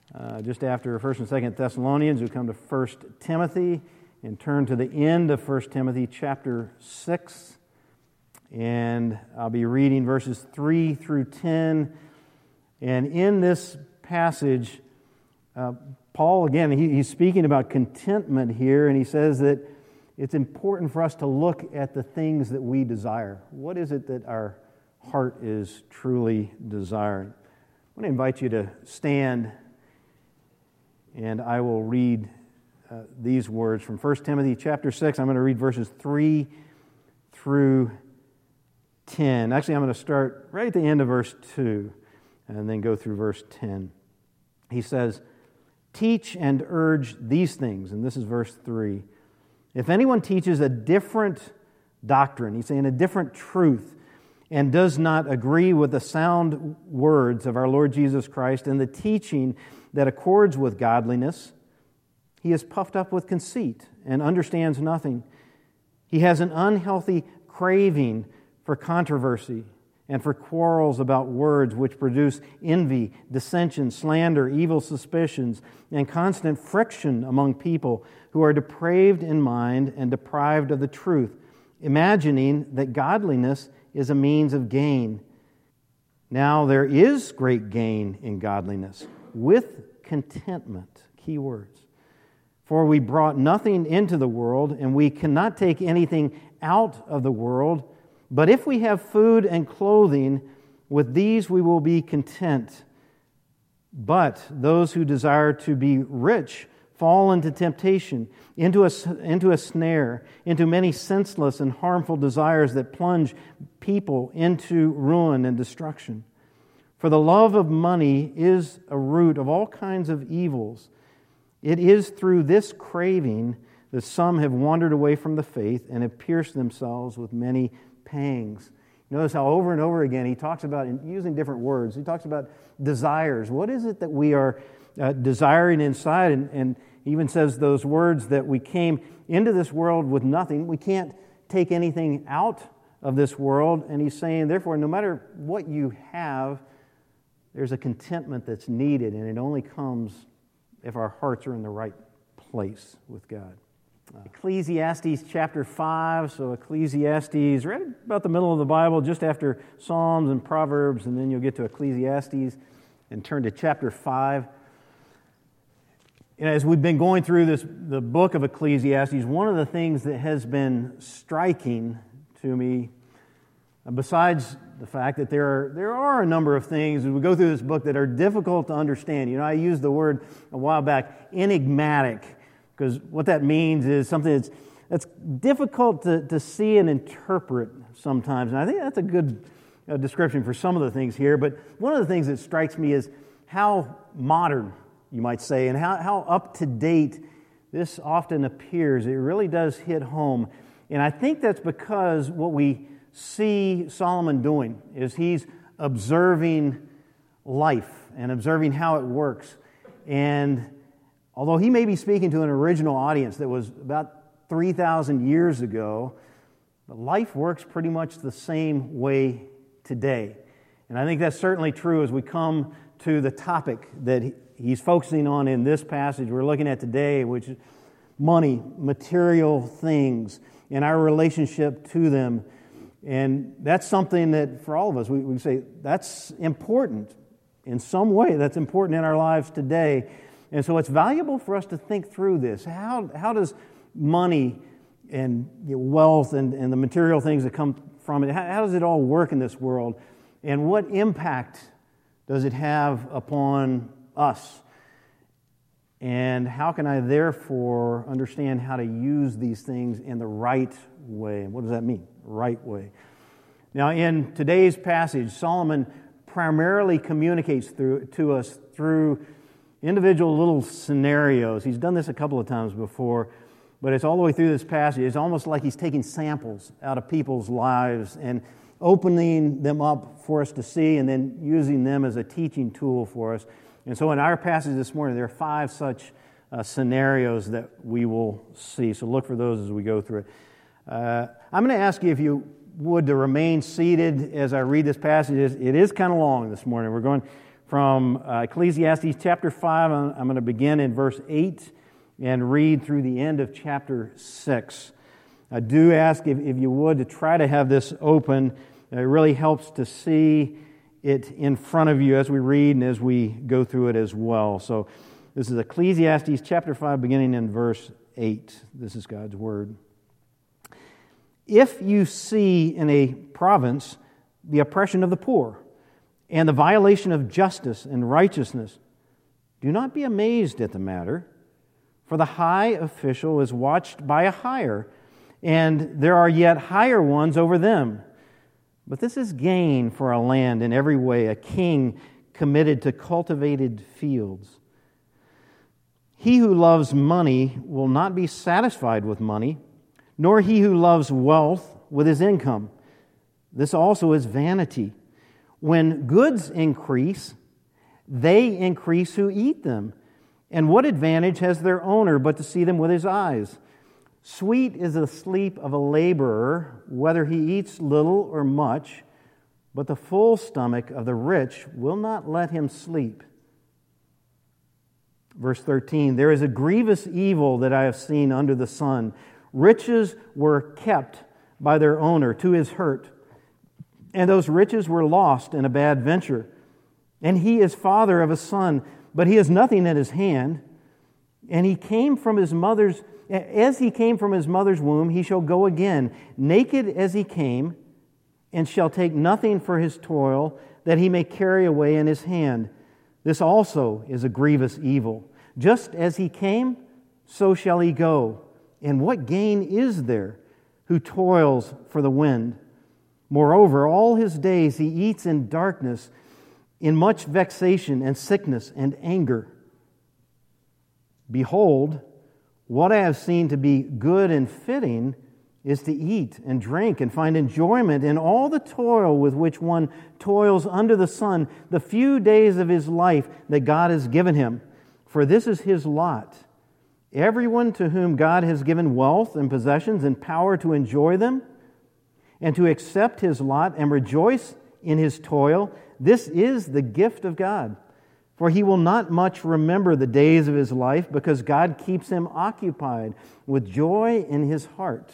just after 1st and 2nd Thessalonians, we come to 1 Timothy and turn to the end of 1 Timothy chapter 6. And I'll be reading verses 3 through 10. And in this passage, Paul, again, he's speaking about contentment here, and he says that it's important for us to look at the things that we desire. What is it that our heart is truly desiring? I want to invite you to stand, and I will read these words from 1 Timothy chapter 6. I'm going to read verses 3 through 10. Actually, I'm going to start right at the end of verse 2 and then go through verse 10. He says, "Teach and urge these things," and this is verse 3. "If anyone teaches a different doctrine," he's saying a different truth, "and does not agree with the sound words of our Lord Jesus Christ and the teaching that accords with godliness, he is puffed up with conceit and understands nothing. He has an unhealthy craving for controversy and for quarrels about words which produce envy, dissension, slander, evil suspicions, and constant friction among people who are depraved in mind and deprived of the truth, imagining that godliness is a means of gain. Now there is great gain in godliness, with contentment." Key words. "For we brought nothing into the world, and we cannot take anything out of the world. But if we have food and clothing, with these we will be content. But those who desire to be rich fall into temptation, into a snare, into many senseless and harmful desires that plunge people into ruin and destruction. For the love of money is a root of all kinds of evils. It is through this craving that some have wandered away from the faith and have pierced themselves with many pangs." Notice how over and over again he talks about, using different words, he talks about desires. What is it that we are desiring inside? And he even says those words that we came into this world with nothing. We can't take anything out of this world. And he's saying, therefore, no matter what you have, there's a contentment that's needed, and it only comes if our hearts are in the right place with God. Ecclesiastes chapter 5, so Ecclesiastes, right about the middle of the Bible, just after Psalms and Proverbs, and then you'll get to Ecclesiastes and turn to chapter 5. As we've been going through the book of Ecclesiastes, one of the things that has been striking to me, besides the fact that there are a number of things as we go through this book that are difficult to understand. I used the word a while back, enigmatic, because what that means is something that's difficult to see and interpret sometimes. And I think that's a good description for some of the things here. But one of the things that strikes me is how modern, you might say, and how up-to-date this often appears. It really does hit home. And I think that's because what we see Solomon doing is he's observing life and observing how it works. And although he may be speaking to an original audience that was about 3,000 years ago, but life works pretty much the same way today. And I think that's certainly true as we come to the topic that he's focusing on in this passage we're looking at today, which is money, material things, and our relationship to them. And that's something that for all of us, we say that's important in some way. That's important in our lives today. And so it's valuable for us to think through this. How does money and wealth and the material things that come from it, how does it all work in this world? And what impact does it have upon us? And how can I therefore understand how to use these things in the right way? And what does that mean, right way? Now, in today's passage, Solomon primarily communicates to us through individual little scenarios. He's done this a couple of times before, but it's all the way through this passage. It's almost like he's taking samples out of people's lives and opening them up for us to see and then using them as a teaching tool for us. And so in our passage this morning, there are 5 such scenarios that we will see. So look for those as we go through it. I'm going to ask you if you would to remain seated as I read this passage. It is kind of long this morning. We're going from Ecclesiastes chapter 5. I'm going to begin in verse 8 and read through the end of chapter 6. I do ask if you would to try to have this open. It really helps to see it in front of you as we read and as we go through it as well. So this is Ecclesiastes chapter 5 beginning in verse 8. This is God's Word. If you see in a province the oppression of the poor and the violation of justice and righteousness, do not be amazed at the matter, for the high official is watched by a higher, and there are yet higher ones over them. But this is gain for a land in every way, a king committed to cultivated fields. He who loves money will not be satisfied with money, nor he who loves wealth with his income. This also is vanity. When goods increase, they increase who eat them. And what advantage has their owner but to see them with his eyes? Sweet is the sleep of a laborer, whether he eats little or much, but the full stomach of the rich will not let him sleep. Verse 13, there is a grievous evil that I have seen under the sun. Riches were kept by their owner to his hurt, and those riches were lost in a bad venture. And he is father of a son, but he has nothing in his hand. And he came from his mother's, as he came from his mother's womb, he shall go again, naked as he came, and shall take nothing for his toil that he may carry away in his hand. This also is a grievous evil. Just as he came, so shall he go. And what gain is there who toils for the wind? Moreover, all his days he eats in darkness, in much vexation and sickness and anger. Behold, what I have seen to be good and fitting is to eat and drink and find enjoyment in all the toil with which one toils under the sun, the few days of his life that God has given him. For this is his lot. Everyone to whom God has given wealth and possessions and power to enjoy them, and to accept his lot and rejoice in his toil, this is the gift of God. For he will not much remember the days of his life, because God keeps him occupied with joy in his heart.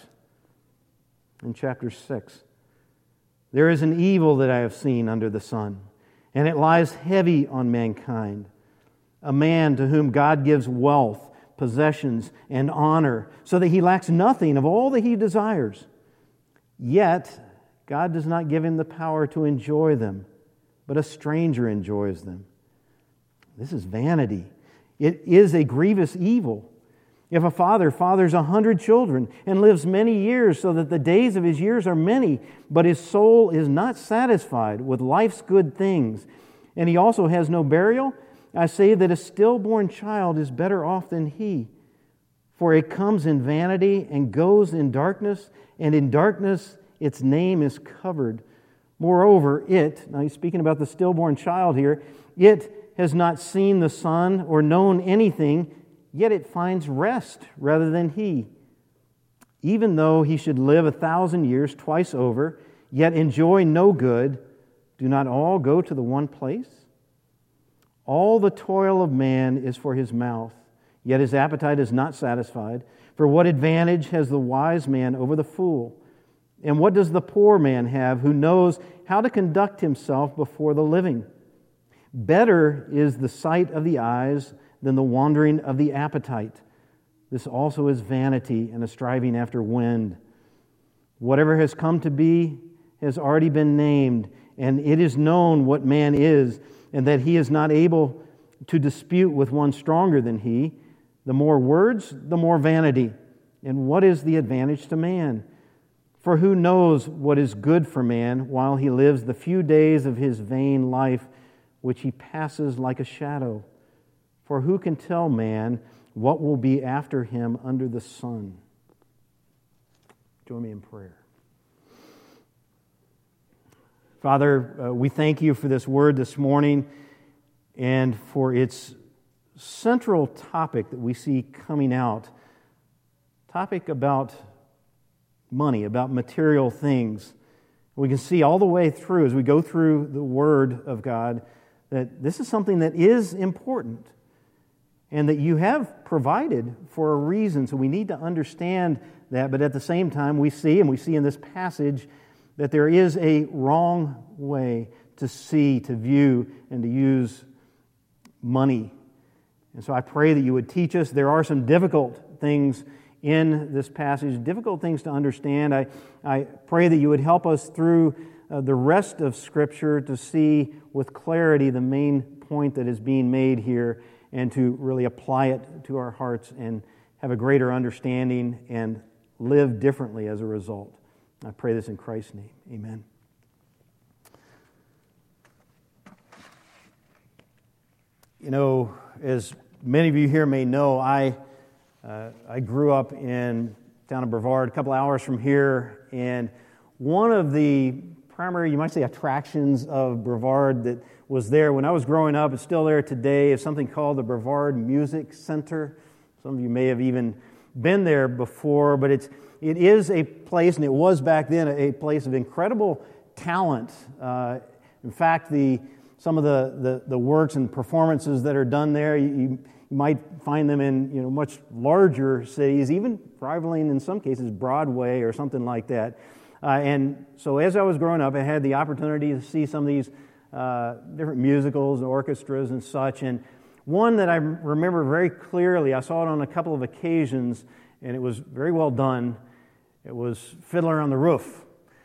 In chapter 6, there is an evil that I have seen under the sun, and it lies heavy on mankind. A man to whom God gives wealth, possessions, and honor, so that he lacks nothing of all that he desires. Yet God does not give him the power to enjoy them, but a stranger enjoys them. This is vanity. It is a grievous evil. If a father fathers 100 children and lives many years so that the days of his years are many, but his soul is not satisfied with life's good things, and he also has no burial, I say that a stillborn child is better off than he. For it comes in vanity and goes in darkness, and in darkness its name is covered. Moreover, now he's speaking about the stillborn child here, it has not seen the sun or known anything, yet it finds rest rather than he. Even though he should live 1,000 years twice over, yet enjoy no good, do not all go to the one place? All the toil of man is for his mouth, yet his appetite is not satisfied. For what advantage has the wise man over the fool? And what does the poor man have who knows how to conduct himself before the living? Better is the sight of the eyes than the wandering of the appetite. This also is vanity and a striving after wind. Whatever has come to be has already been named, and it is known what man is, and that he is not able to dispute with one stronger than he. The more words, the more vanity. And what is the advantage to man? For who knows what is good for man while he lives the few days of his vain life, which he passes like a shadow? For who can tell man what will be after him under the sun? Join me in prayer. Father, we thank you for this word this morning and for its central topic that we see coming out. Topic about money, about material things. We can see all the way through, as we go through the Word of God, that this is something that is important and that you have provided for a reason. So we need to understand that, but at the same time we see in this passage that there is a wrong way to see, to view, and to use money. And so I pray that you would teach us. There are some difficult things in this passage, difficult things to understand. I pray that you would help us through the rest of Scripture to see with clarity the main point that is being made here and to really apply it to our hearts and have a greater understanding and live differently as a result. I pray this in Christ's name. Amen. You know, as many of you here may know, I grew up in town of Brevard, a couple hours from here, and one of the primary, you might say, attractions of Brevard that was there when I was growing up, it's still there today, is something called the Brevard Music Center. Some of you may have even been there before, but it is a place, and it was back then, a place of incredible talent. In fact, some of the works and performances that are done there, you might find them in much larger cities, even rivaling in some cases Broadway or something like that. And so as I was growing up, I had the opportunity to see some of these different musicals and orchestras and such. And one that I remember very clearly, I saw it on a couple of occasions, and it was very well done. It was Fiddler on the Roof.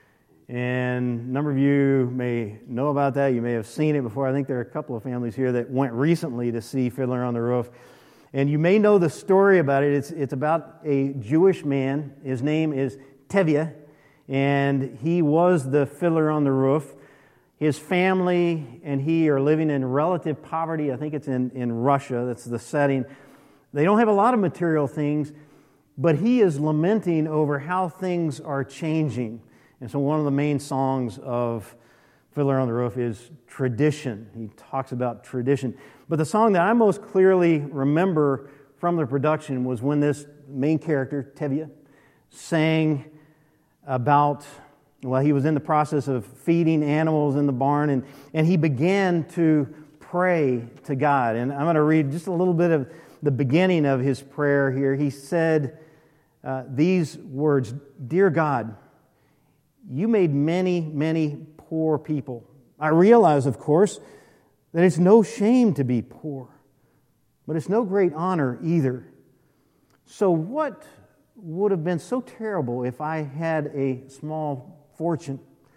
And a number of you may know about that. You may have seen it before. I think there are a couple of families here that went recently to see Fiddler on the Roof. And you may know the story about it. It's about a Jewish man. His name is Tevye, and he was the fiddler on the roof. His family and he are living in relative poverty. I think it's in Russia. That's the setting. They don't have a lot of material things, but he is lamenting over how things are changing. And so one of the main songs of Fiddler on the Roof is Tradition. He talks about tradition. But the song that I most clearly remember from the production was when this main character, Tevye, sang about, he was in the process of feeding animals in the barn, and he began to pray to God. And I'm going to read just a little bit of the beginning of his prayer here. He said these words, "Dear God, you made many, many poor people. I realize, of course, that it's no shame to be poor, but it's no great honor either. So what would have been so terrible if I had a small fortune?"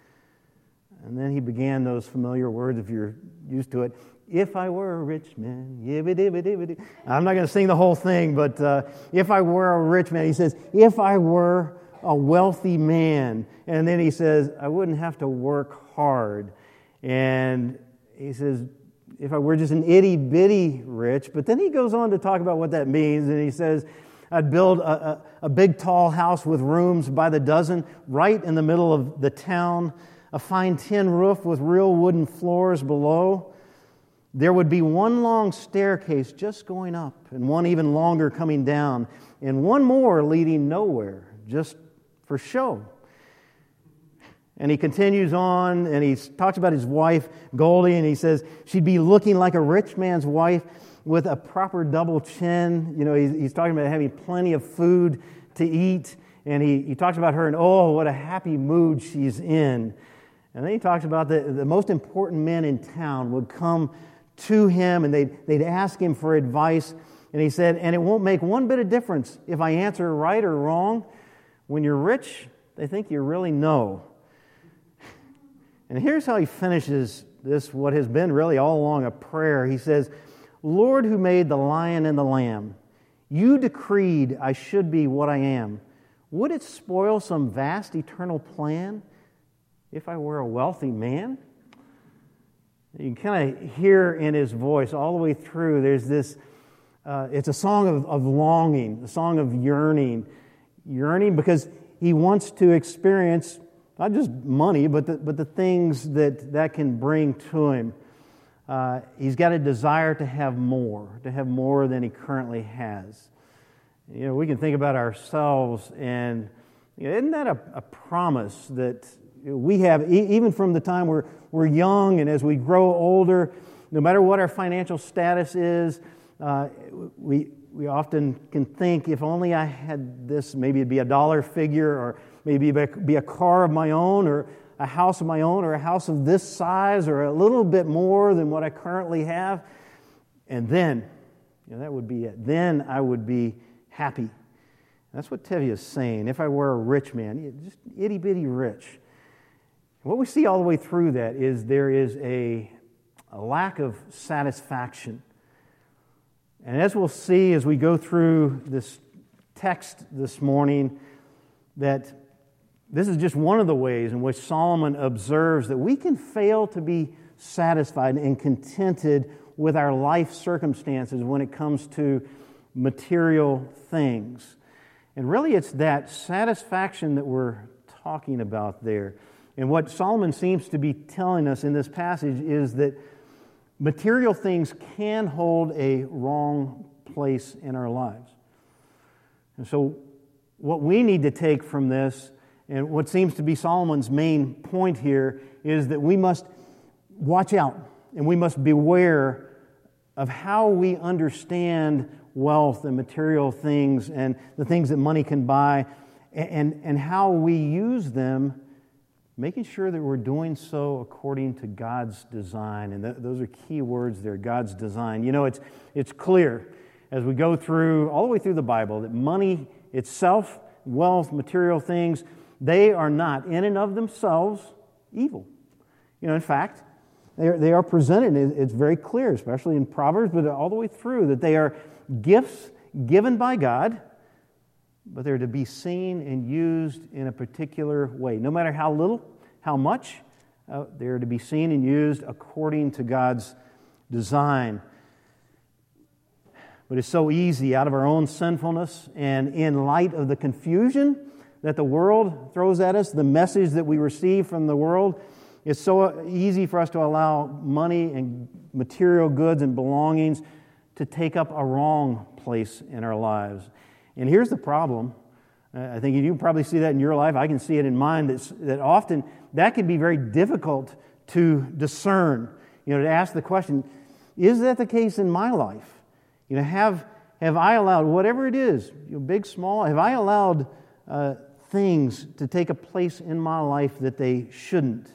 And then he began those familiar words, if you're used to it. "If I were a rich man, yibbidi-bidi-bidi." I'm not going to sing the whole thing, but if I were a rich man, he says, if I were a wealthy man. And then he says, I wouldn't have to work hard. And he says, if I were just an itty-bitty rich. But then he goes on to talk about what that means, and he says, I'd build a big tall house with rooms by the dozen right in the middle of the town, a fine tin roof with real wooden floors below. There would be one long staircase just going up and one even longer coming down and one more leading nowhere, just for show. And he continues on and he talks about his wife, Goldie, and he says she'd be looking like a rich man's wife with a proper double chin. He's talking about having plenty of food to eat. And he talks about her and, oh, what a happy mood she's in. And then he talks about the most important men in town would come to him and they'd ask him for advice. And he said, and it won't make one bit of difference if I answer right or wrong. When you're rich, they think you really know. And here's how he finishes this, what has been really all along a prayer. He says, Lord, who made the lion and the lamb, you decreed I should be what I am. Would it spoil some vast eternal plan if I were a wealthy man? You can kind of hear in his voice all the way through, there's this, it's a song of longing, a song of yearning because he wants to experience not just money, but the things that can bring to him. He's got a desire to have more than he currently has. We can think about ourselves, and isn't that a promise that we have, even from the time we're young and as we grow older, no matter what our financial status is, we often can think, if only I had this, maybe it'd be a dollar figure, or maybe it'd be a car of my own, or a house of my own, or a house of this size, or a little bit more than what I currently have. And then, that would be it. Then I would be happy. That's what Tevye is saying. If I were a rich man, just itty-bitty rich. What we see all the way through that is there is a lack of satisfaction. And as we'll see as we go through this text this morning, that this is just one of the ways in which Solomon observes that we can fail to be satisfied and contented with our life circumstances when it comes to material things. And really it's that satisfaction that we're talking about there. And what Solomon seems to be telling us in this passage is that material things can hold a wrong place in our lives. And so what we need to take from this, and what seems to be Solomon's main point here, is that we must watch out and we must beware of how we understand wealth and material things and the things that money can buy, and how we use them, making sure that we're doing so according to God's design. And those are key words there, God's design. It's clear as we go through, all the way through the Bible, that money itself, wealth, material things, they are not in and of themselves evil. In fact, they are presented, it's very clear, especially in Proverbs, but all the way through, that they are gifts given by God, but they're to be seen and used in a particular way. No matter how little, how much, they're to be seen and used according to God's design. But it's so easy out of our own sinfulness and in light of the confusion that the world throws at us, the message that we receive from the world, it's so easy for us to allow money and material goods and belongings to take up a wrong place in our lives. And here's the problem. I think you probably see that in your life. I can see it in mine, that often that can be very difficult to discern. To ask the question, is that the case in my life? Have I allowed, whatever it is, big, small, have I allowed things to take a place in my life that they shouldn't?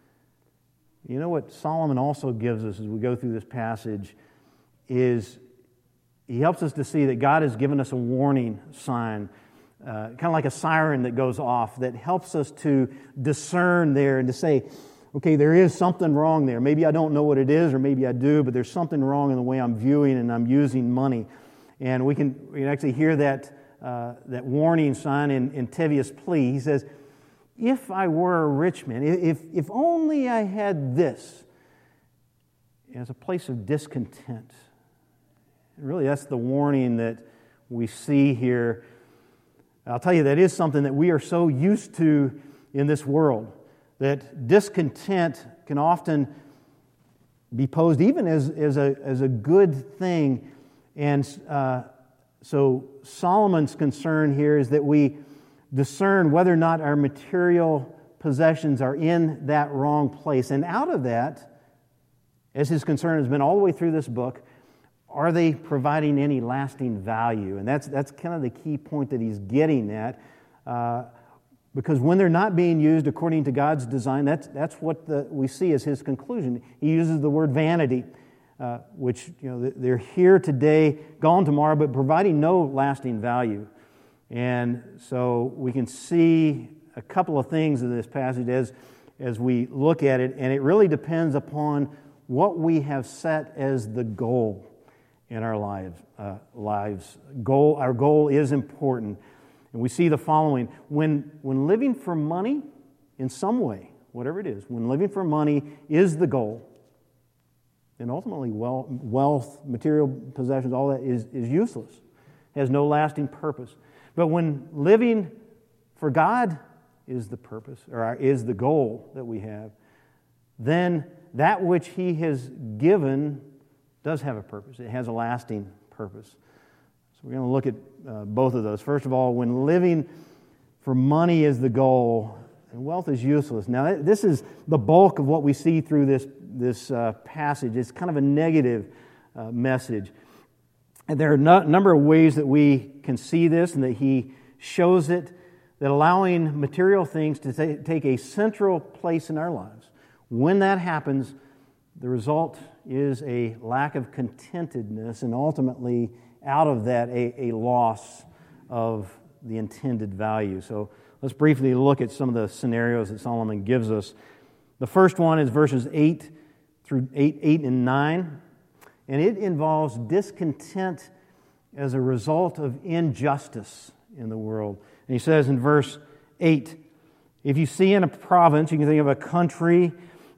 What Solomon also gives us as we go through this passage is he helps us to see that God has given us a warning sign, kind of like a siren that goes off, that helps us to discern there and to say, okay, there is something wrong there. Maybe I don't know what it is, or maybe I do, but there's something wrong in the way I'm viewing and I'm using money. And we can actually hear that warning sign in Tevye's plea. He says, if I were a rich man, if only I had this, as a place of discontent. And really, that's the warning that we see here. I'll tell you, that is something that we are so used to in this world, that discontent can often be posed even as a good thing. And so Solomon's concern here is that we discern whether or not our material possessions are in that wrong place. And out of that, as his concern has been all the way through this book, are they providing any lasting value? And that's kind of the key point that he's getting at. Because when they're not being used according to God's design, that's what we see as his conclusion. He uses the word vanity, which they're here today, gone tomorrow, but providing no lasting value. And so we can see a couple of things in this passage as we look at it, and it really depends upon what we have set as the goal in our lives. Our goal is important. And we see the following. When living for money in some way, whatever it is, when living for money is the goal, then ultimately wealth, material possessions, all that is useless, has no lasting purpose. But when living for God is the purpose, or is the goal that we have, then that which He has given does have a purpose. It has a lasting purpose. So we're going to look at both of those. First of all, when living for money is the goal, And wealth is useless. Now, this is the bulk of what we see through this passage. It's kind of a negative message. And there are a number of ways that we can see this and that he shows it, that allowing material things to take a central place in our lives, when that happens, the result is a lack of contentedness and ultimately out of that a loss of the intended value. So let's briefly look at some of the scenarios that Solomon gives us. The first one is verses 8 and 9. And it involves discontent as a result of injustice in the world. And he says in verse 8, if you see in a province, you can think of a country,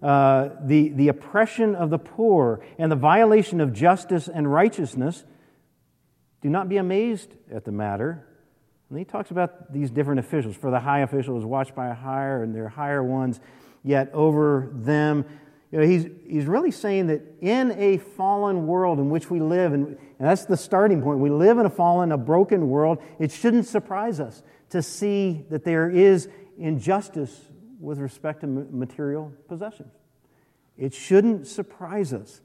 the oppression of the poor and the violation of justice and righteousness, do not be amazed at the matter. And he talks about these different officials. For the high official is watched by a higher, and there are higher ones, yet over them. He's really saying that in a fallen world in which we live, and that's the starting point, we live in a broken world, it shouldn't surprise us to see that there is injustice with respect to material possessions. It shouldn't surprise us.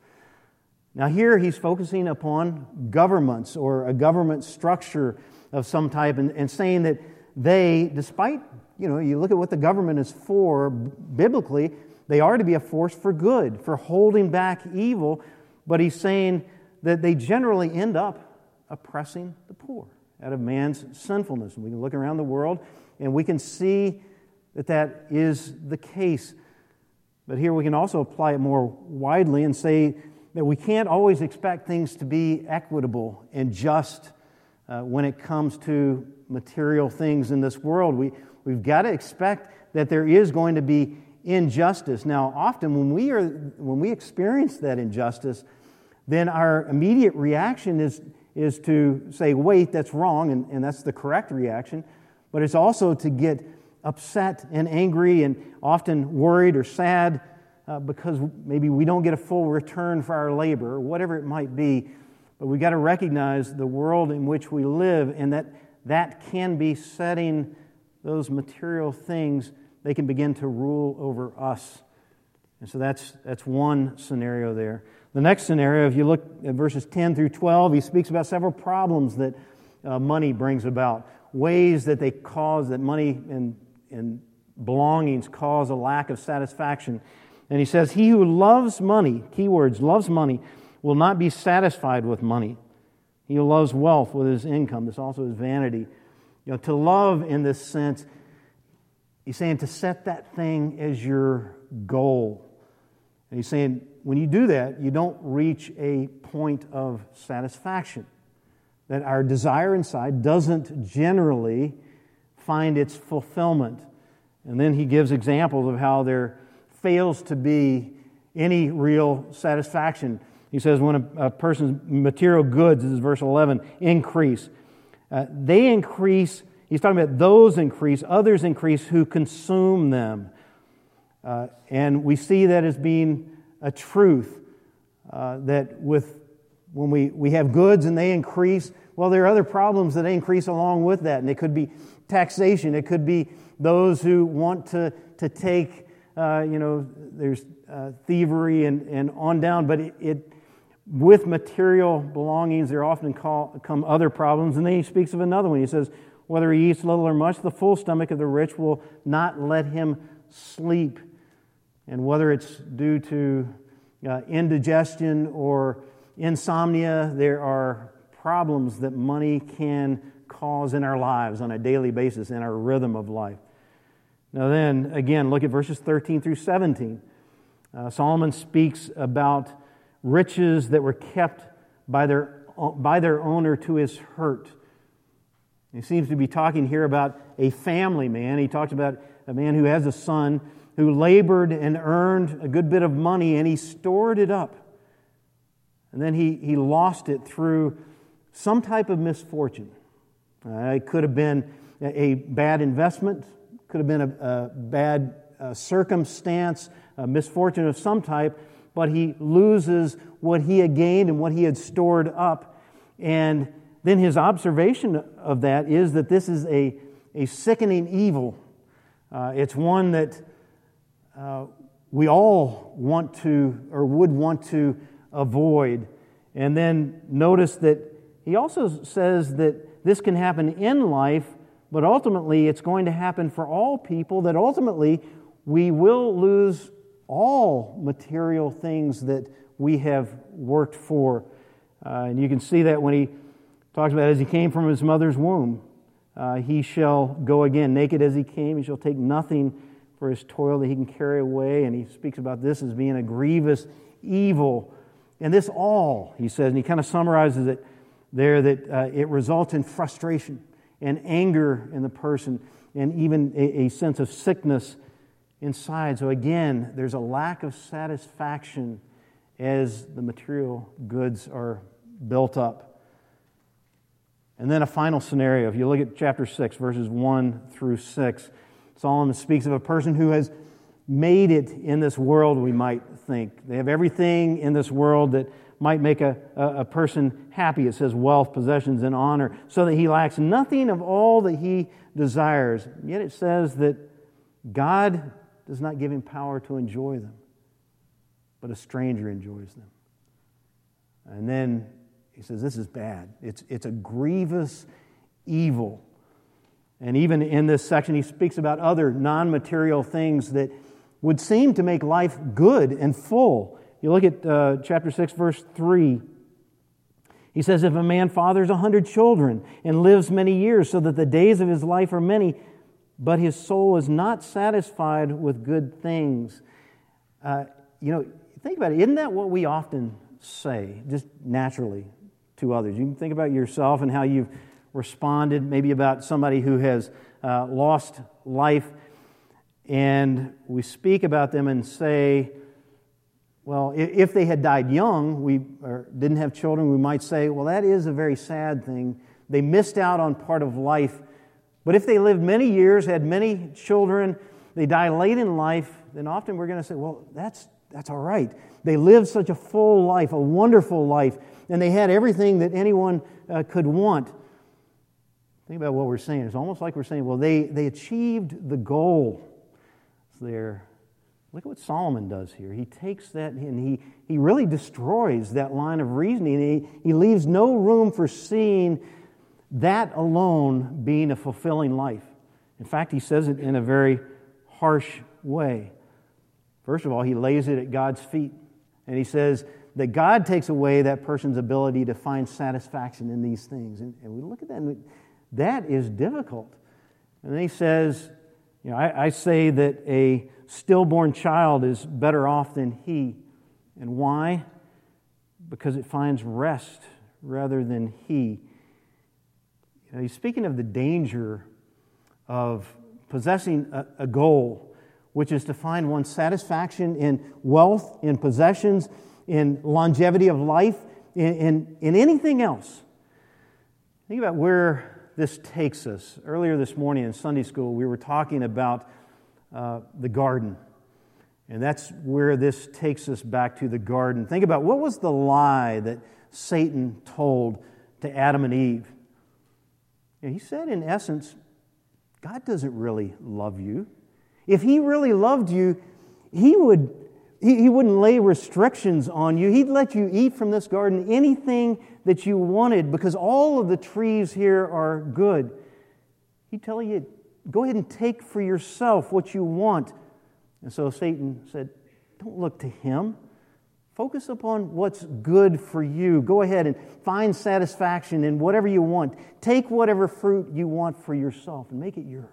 Now here he's focusing upon governments or a government structure of some type and saying that they, despite, you look at what the government is for biblically, they are to be a force for good, for holding back evil, but he's saying that they generally end up oppressing the poor out of man's sinfulness. And we can look around the world and we can see that is the case. But here we can also apply it more widely and say that we can't always expect things to be equitable and just when it comes to material things in this world. We've got to expect that there is going to be injustice. Now, often when we experience that injustice, then our immediate reaction is to say, wait, that's wrong, and that's the correct reaction. But it's also to get upset and angry and often worried or sad because maybe we don't get a full return for our labor, or whatever it might be. But we've got to recognize the world in which we live, and that can be setting those material things. They can begin to rule over us. And so that's one scenario there. The next scenario, if you look at verses 10 through 12, he speaks about several problems that money brings about, ways that that money and belongings cause a lack of satisfaction. And he says, he who loves money, keywords, loves money, will not be satisfied with money. He who loves wealth with his income, this also is vanity. To love in this sense, he's saying to set that thing as your goal. And he's saying when you do that, you don't reach a point of satisfaction. That our desire inside doesn't generally find its fulfillment. And then he gives examples of how there fails to be any real satisfaction. He says when a person's material goods, this is verse 11, increase. They increase. He's talking about those increase, others increase who consume them. And we see that as being a truth, that when we have goods and they increase, well, there are other problems that increase along with that. And it could be taxation. It could be those who want to take, there's thievery and on down. But with material belongings, there often come other problems. And then he speaks of another one. He says, whether he eats little or much, the full stomach of the rich will not let him sleep. And whether it's due to indigestion or insomnia, there are problems that money can cause in our lives on a daily basis, in our rhythm of life. Now then, again, look at verses 13 through 17. Solomon speaks about riches that were kept by their owner to his hurt. He seems to be talking here about a family man. He talks about a man who has a son who labored and earned a good bit of money, and he stored it up. And then he lost it through some type of misfortune. It could have been a bad investment, could have been a bad circumstance, a misfortune of some type, but he loses what he had gained and what he had stored up. And then his observation of that is that this is a sickening evil It's one that we all want to or would want to avoid. And then notice that he also says that this can happen in life, but ultimately it's going to happen for all people, that ultimately we will lose all material things that we have worked for. And you can see that when he talks about as he came from his mother's womb, he shall go again. Naked as he came, he shall take nothing for his toil that he can carry away. And he speaks about this as being a grievous evil. And this all, he says, and he kind of summarizes it there, that it results in frustration and anger in the person and even a sense of sickness inside. So again, there's a lack of satisfaction as the material goods are built up. And then a final scenario. If you look at chapter 6, verses 1 through 6, Solomon speaks of a person who has made it in this world, we might think. They have everything in this world that might make a person happy. It says wealth, possessions, and honor, so that he lacks nothing of all that he desires. Yet it says that God does not give him power to enjoy them, but a stranger enjoys them. And then he says this is bad. It's a grievous evil. And even in this section, he speaks about other non-material things that would seem to make life good and full. You look at chapter 6, verse 3. He says, if a man fathers 100 children and lives many years, so that the days of his life are many, but his soul is not satisfied with good things. Think about it. Isn't that what we often say, just naturally, to others? You can think about yourself and how you've responded, maybe about somebody who has lost life, and we speak about them and say, well, if they had died young, or didn't have children, we might say, well, that is a very sad thing. They missed out on part of life. But if they lived many years, had many children, they die late in life, then often we're going to say, well, that's all right. They lived such a full life, a wonderful life, and they had everything that anyone could want. Think about what we're saying. It's almost like we're saying, well, they achieved the goal there. Look at what Solomon does here. He takes that and he really destroys that line of reasoning. He leaves no room for seeing that alone being a fulfilling life. In fact, he says it in a very harsh way. First of all, he lays it at God's feet. And he says that God takes away that person's ability to find satisfaction in these things. And we look at that and that is difficult. And then he says, I say that a stillborn child is better off than he. And why? Because it finds rest rather than he. He's speaking of the danger of possessing a goal, which is to find one's satisfaction in wealth, in possessions, in longevity of life, in anything else. Think about where this takes us. Earlier this morning in Sunday school, we were talking about the garden. And that's where this takes us back to the garden. Think about what was the lie that Satan told to Adam and Eve. He said, in essence, God doesn't really love you. If He really loved you, He wouldn't lay restrictions on you. He'd let you eat from this garden anything that you wanted because all of the trees here are good. He'd tell you, go ahead and take for yourself what you want. And so Satan said, don't look to him. Focus upon what's good for you. Go ahead and find satisfaction in whatever you want. Take whatever fruit you want for yourself and make it yours.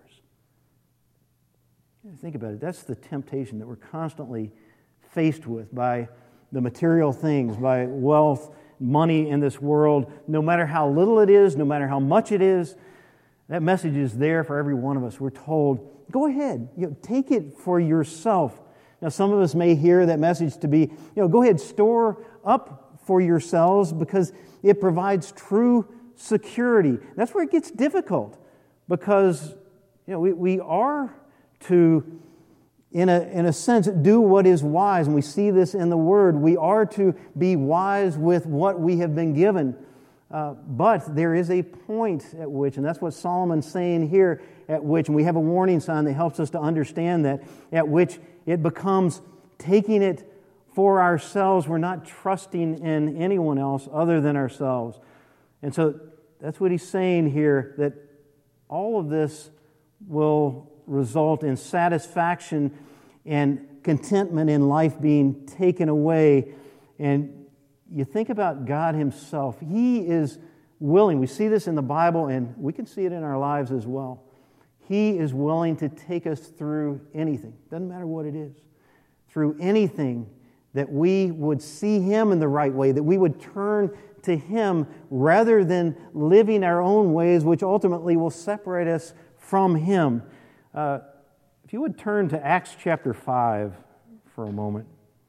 Think about it. That's the temptation that we're constantly faced with by the material things, by wealth, money in this world. No matter how little it is, no matter how much it is, that message is there for every one of us. We're told, go ahead, take it for yourself. Now, some of us may hear that message to be, go ahead, store up for yourselves because it provides true security. That's where it gets difficult because, we are to, in a sense, do what is wise. And we see this in the Word. We are to be wise with what we have been given. But there is a point at which, and that's what Solomon's saying here, at which, and we have a warning sign that helps us to understand that, at which it becomes taking it for ourselves. We're not trusting in anyone else other than ourselves. And so that's what he's saying here, that all of this will result in satisfaction and contentment in life being taken away. And you think about God Himself. He is willing. We see this in the Bible, and we can see it in our lives as well. He is willing to take us through anything. Doesn't matter what it is. Through anything, that we would see Him in the right way, that we would turn to Him rather than living our own ways, which ultimately will separate us from Him. If you would turn to Acts chapter 5 for a moment.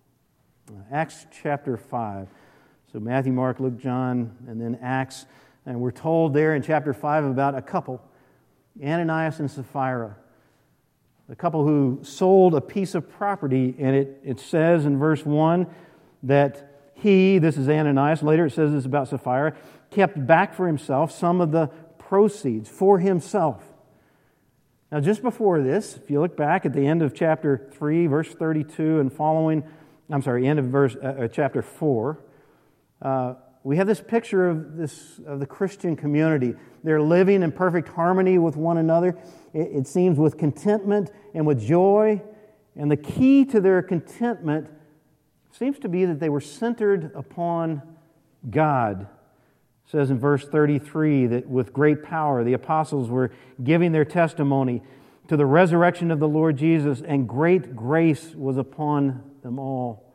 Acts chapter 5. So Matthew, Mark, Luke, John, and then Acts. And we're told there in chapter 5 about a couple, Ananias and Sapphira. A couple who sold a piece of property, and it says in verse 1 that he, this is Ananias, later it says this about Sapphira, kept back for himself some of the proceeds for himself. Now just before this, if you look back at the end of chapter 3, verse 32 and following, end of chapter 4, we have this picture of the Christian community. They're living in perfect harmony with one another. It seems with contentment and with joy. And the key to their contentment seems to be that they were centered upon God. It says in verse 33 that with great power the apostles were giving their testimony to the resurrection of the Lord Jesus, and great grace was upon them all.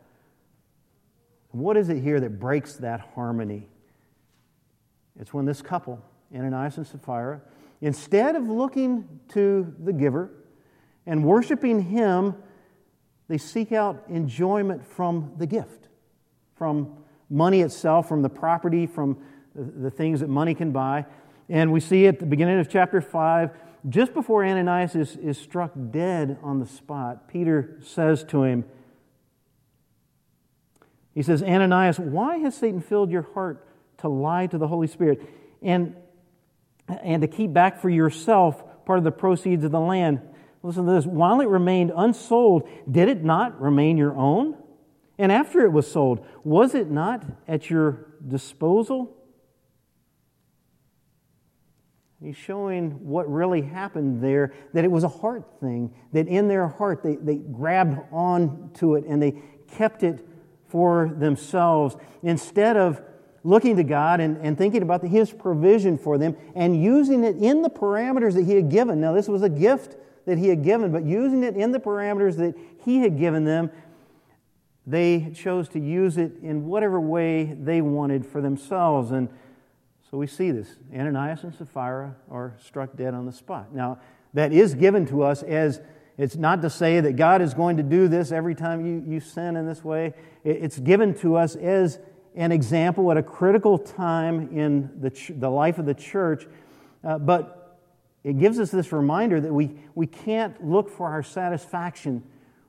What is it here that breaks that harmony? It's when this couple, Ananias and Sapphira, instead of looking to the giver and worshiping him, they seek out enjoyment from the gift, from money itself, from the property, from the things that money can buy. And we see at the beginning of chapter 5, just before Ananias is struck dead on the spot, Peter says to him, he says, Ananias, why has Satan filled your heart to lie to the Holy Spirit and to keep back for yourself part of the proceeds of the land? Listen to this. While it remained unsold, did it not remain your own? And after it was sold, was it not at your disposal? He's showing what really happened there, that it was a heart thing, that in their heart they grabbed on to it and they kept it for themselves instead of looking to God and thinking about His provision for them and using it in the parameters that He had given. Now, this was a gift that He had given, but using it in the parameters that He had given them, they chose to use it in whatever way they wanted for themselves. And so we see this. Ananias and Sapphira are struck dead on the spot. Now, that is given to us as, it's not to say that God is going to do this every time you sin in this way. It's given to us as an example at a critical time in the life of the church. But it gives us this reminder that we can't look for our satisfaction,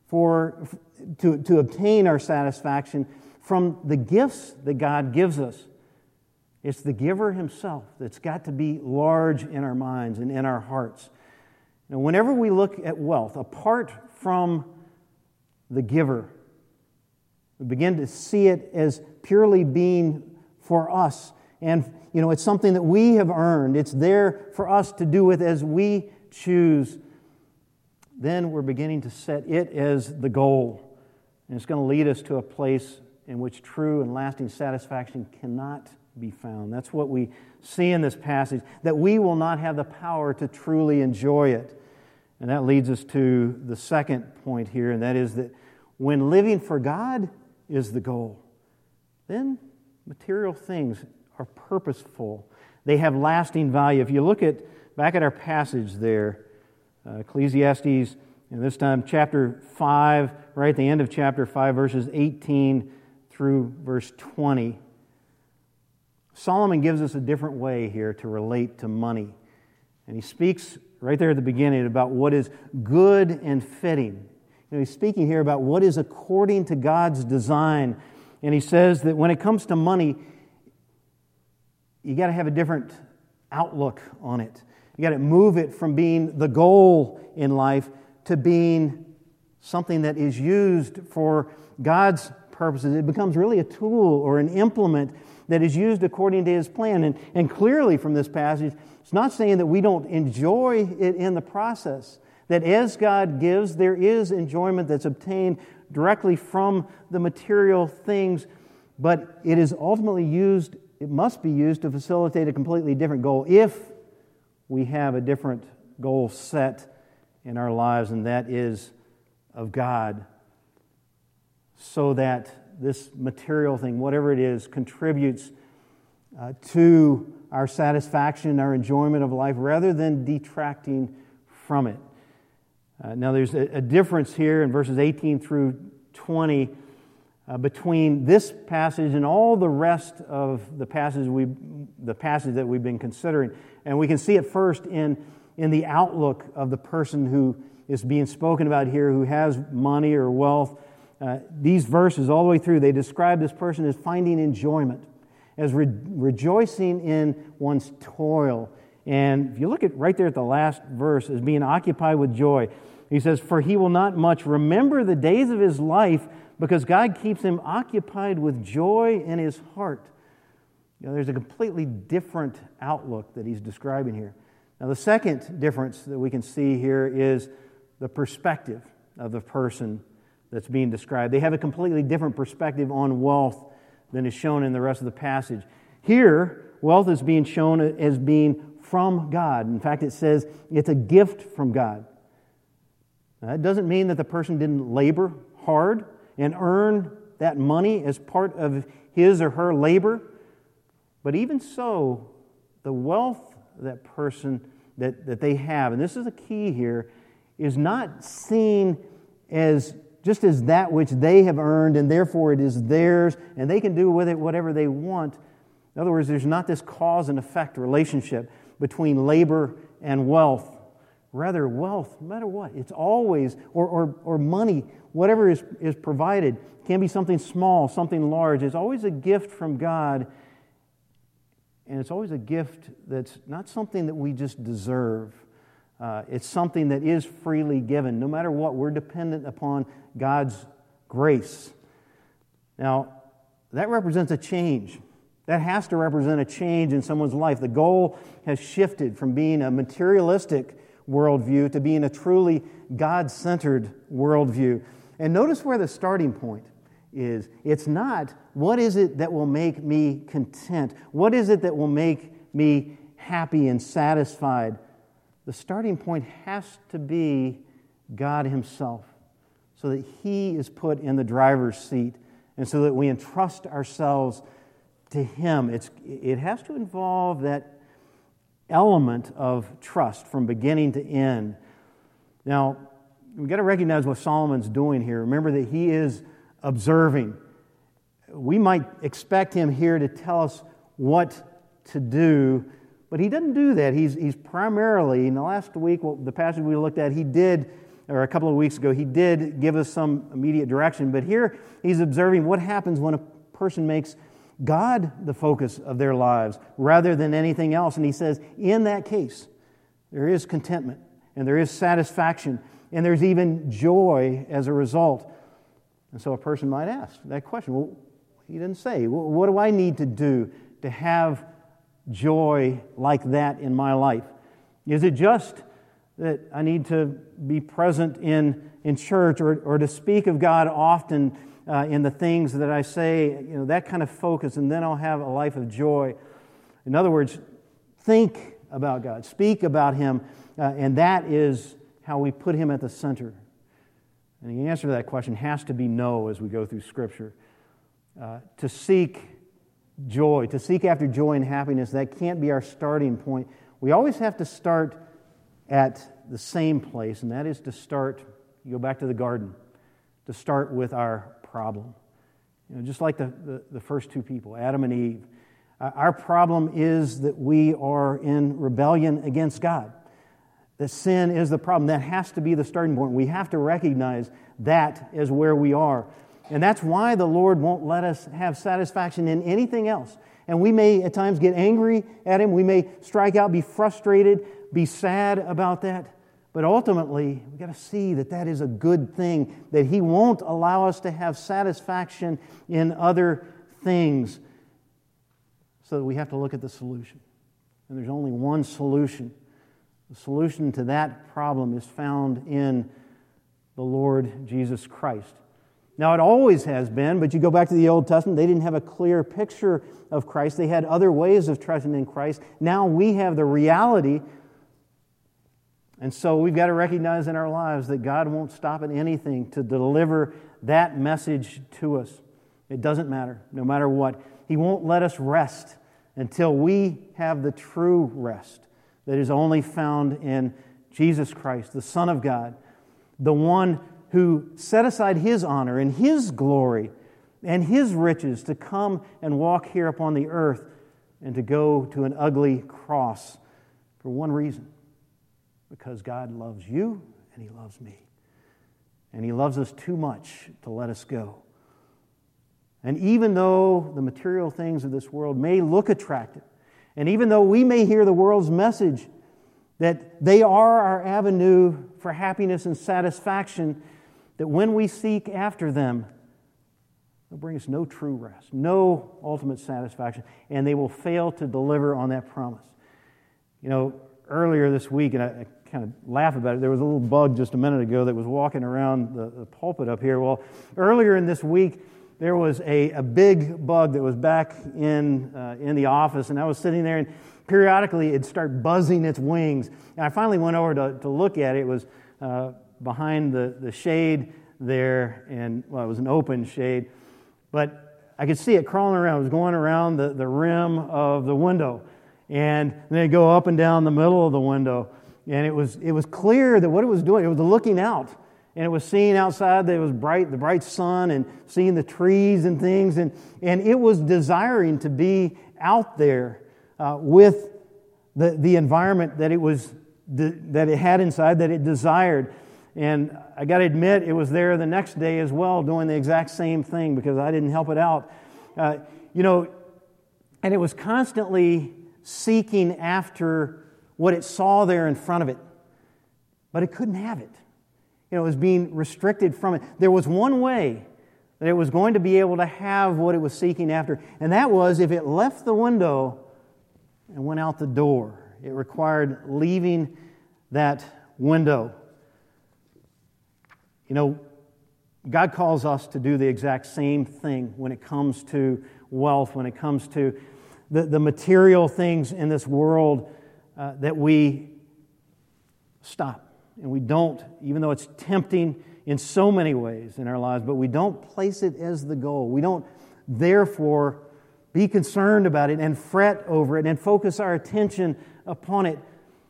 to obtain our satisfaction from the gifts that God gives us. It's the giver Himself that's got to be large in our minds and in our hearts. Now, whenever we look at wealth, apart from the giver, we begin to see it as purely being for us. And, it's something that we have earned. It's there for us to do with as we choose. Then we're beginning to set it as the goal. And it's going to lead us to a place in which true and lasting satisfaction cannot be found. That's what we see in this passage, that we will not have the power to truly enjoy it. And that leads us to the second point here, and that is that when living for God is the goal, then material things are purposeful. They have lasting value. If you look back at our passage there, Ecclesiastes, and this time chapter 5, right at the end of chapter 5, verses 18 through verse 20, Solomon gives us a different way here to relate to money. And he speaks right there at the beginning about what is good and fitting. He's speaking here about what is according to God's design. And he says that when it comes to money, you got to have a different outlook on it. You got to move it from being the goal in life to being something that is used for God's purposes. It becomes really a tool or an implement that is used according to His plan. And clearly from this passage, it's not saying that we don't enjoy it in the process. That as God gives, there is enjoyment that's obtained directly from the material things, but it is ultimately used, it must be used to facilitate a completely different goal if we have a different goal set in our lives, and that is of God, so that this material thing, whatever it is, contributes to our satisfaction, our enjoyment of life, rather than detracting from it. Now there's a difference here in verses 18 through 20 between this passage and all the rest of the passage that we've been considering. And we can see it first in the outlook of the person who is being spoken about here, who has money or wealth. These verses all the way through, they describe this person as finding enjoyment, as rejoicing in one's toil. And if you look at right there at the last verse, as being occupied with joy, he says, "For he will not much remember the days of his life, because God keeps him occupied with joy in his heart." You know, there's a completely different outlook that he's describing here. Now, the second difference that we can see here is the perspective of the person that's being described. They have a completely different perspective on wealth than is shown in the rest of the passage. Here, wealth is being shown as being from God. In fact, it says it's a gift from God. Now, that doesn't mean that the person didn't labor hard and earn that money as part of his or her labor. But even so, the wealth that person that they have, and this is a key here, is not seen as just as that which they have earned, and therefore it is theirs, and they can do with it whatever they want. In other words, there's not this cause and effect relationship between labor and wealth. Rather, wealth, no matter what, it's always, or money, whatever is provided, can be something small, something large. It's always a gift from God, and it's always a gift that's not something that we just deserve. It's something that is freely given. No matter what, we're dependent upon God's grace. Now, that represents a change. That has to represent a change in someone's life. The goal has shifted from being a materialistic worldview to being a truly God-centered worldview. And notice where the starting point is. It's not, what is it that will make me content? What is it that will make me happy and satisfied? The starting point has to be God Himself, so that He is put in the driver's seat and so that we entrust ourselves to Him. It has to involve that element of trust from beginning to end. Now, we've got to recognize what Solomon's doing here. Remember that he is observing. We might expect him here to tell us what to do, but he doesn't do that. He's primarily, in the last week, the passage we looked at, or a couple of weeks ago, he did give us some immediate direction, but here he's observing what happens when a person makes God the focus of their lives rather than anything else. And he says, in that case, there is contentment and there is satisfaction and there's even joy as a result. And so a person might ask that question, well, he didn't say, what do I need to do to have joy like that in my life? Is it just that I need to be present in church or to speak of God often in the things that I say, that kind of focus, and then I'll have a life of joy? In other words, think about God, speak about Him, and that is how we put Him at the center. And the answer to that question has to be no as we go through Scripture. To seek joy, to seek after joy and happiness, that can't be our starting point. We always have to start at the same place, and that is to start, you go back to the garden, to start with our problem. Just like the first two people, Adam and Eve. Our problem is that we are in rebellion against God. That sin is the problem. That has to be the starting point. We have to recognize that as where we are. And that's why the Lord won't let us have satisfaction in anything else. And we may at times get angry at Him. We may strike out, be frustrated, be sad about that. But ultimately, we've got to see that that is a good thing, that He won't allow us to have satisfaction in other things. So we have to look at the solution. And there's only one solution. The solution to that problem is found in the Lord Jesus Christ. Now, it always has been, but you go back to the Old Testament, they didn't have a clear picture of Christ. They had other ways of trusting in Christ. Now we have the reality. And so we've got to recognize in our lives that God won't stop at anything to deliver that message to us. It doesn't matter, no matter what. He won't let us rest until we have the true rest that is only found in Jesus Christ, the Son of God, the one who set aside His honor and His glory and His riches to come and walk here upon the earth and to go to an ugly cross for one reason. Because God loves you and He loves me. And He loves us too much to let us go. And even though the material things of this world may look attractive, and even though we may hear the world's message that they are our avenue for happiness and satisfaction, that when we seek after them, they'll bring us no true rest, no ultimate satisfaction, and they will fail to deliver on that promise. You know, earlier this week, and I kind of laugh about it, there was a little bug just a minute ago that was walking around the pulpit up here. Well, earlier in this week, there was a big bug that was back in the office, and I was sitting there, and periodically it'd start buzzing its wings. And I finally went over to look at it. It was behind the shade there, and, well, it was an open shade. But I could see it crawling around. It was going around the rim of the window. And then it'd go up and down the middle of the window. And it was clear that what it was doing, it was looking out. And it was seeing outside that it was bright, the bright sun, and seeing the trees and things. And it was desiring to be out there with the environment that that it had inside, that it desired. And I got to admit, it was there the next day as well, doing the exact same thing because I didn't help it out. And it was constantly seeking after what it saw there in front of it. But it couldn't have it. It was being restricted from it. There was one way that it was going to be able to have what it was seeking after, and that was if it left the window and went out the door. It required leaving that window. God calls us to do the exact same thing when it comes to wealth, when it comes to the material things in this world, that we stop. And we don't, even though it's tempting in so many ways in our lives, but we don't place it as the goal. We don't, therefore, be concerned about it and fret over it and focus our attention upon it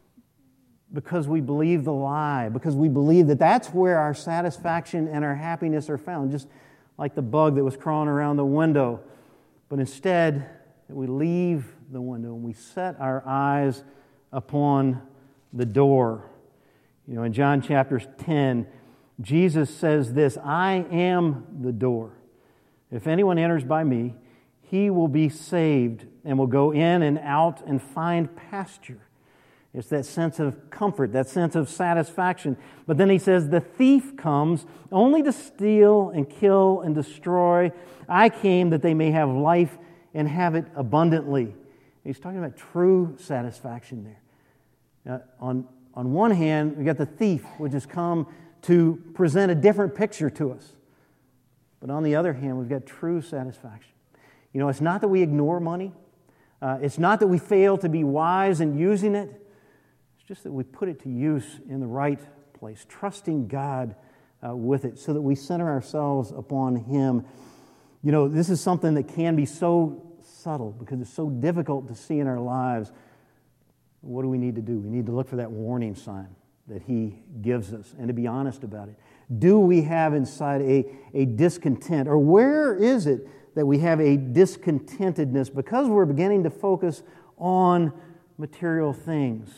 because we believe the lie, because we believe that that's where our satisfaction and our happiness are found, just like the bug that was crawling around the window. But instead, we leave the window and we set our eyes upon the door. In John chapter 10, Jesus says this, "I am the door. If anyone enters by me, he will be saved and will go in and out and find pasture." It's that sense of comfort, that sense of satisfaction. But then he says, "The thief comes only to steal and kill and destroy. I came that they may have life and have it abundantly." He's talking about true satisfaction there. On one hand, we've got the thief, which has come to present a different picture to us. But on the other hand, we've got true satisfaction. It's not that we ignore money. It's not that we fail to be wise in using it. It's just that we put it to use in the right place, trusting God with it so that we center ourselves upon Him. This is something that can be so subtle because it's so difficult to see in our lives. What do we need to do? We need to look for that warning sign that He gives us and to be honest about it. Do we have inside a discontent? Or where is it that we have a discontentedness because we're beginning to focus on material things?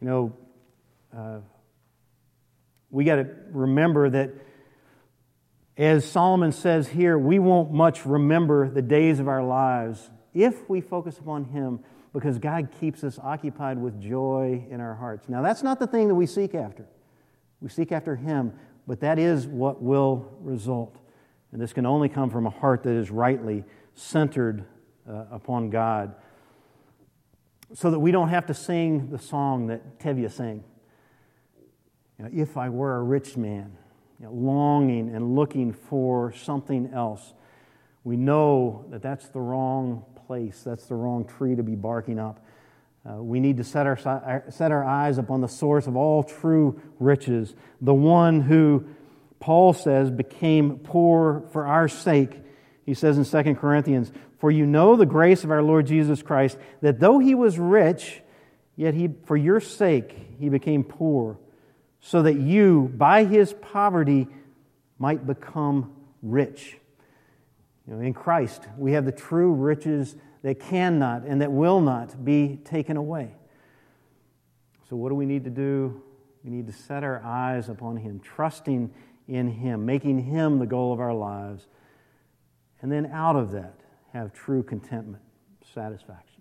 We got to remember that As Solomon says here, we won't much remember the days of our lives if we focus upon Him, because God keeps us occupied with joy in our hearts. Now, that's not the thing that we seek after. We seek after Him, but that is what will result. And this can only come from a heart that is rightly centered upon God, so that we don't have to sing the song that Tevye sang. If I were a rich man, longing and looking for something else. We know that that's the wrong place. That's the wrong tree to be barking up. We need to set our eyes upon the source of all true riches, the one who, Paul says, became poor for our sake. He says in 2 Corinthians, "For you know the grace of our Lord Jesus Christ, that though He was rich, yet for your sake He became poor, so that you, by His poverty, might become rich." In Christ, we have the true riches that cannot and that will not be taken away. So what do we need to do? We need to set our eyes upon Him, trusting in Him, making Him the goal of our lives, and then out of that, have true contentment, satisfaction.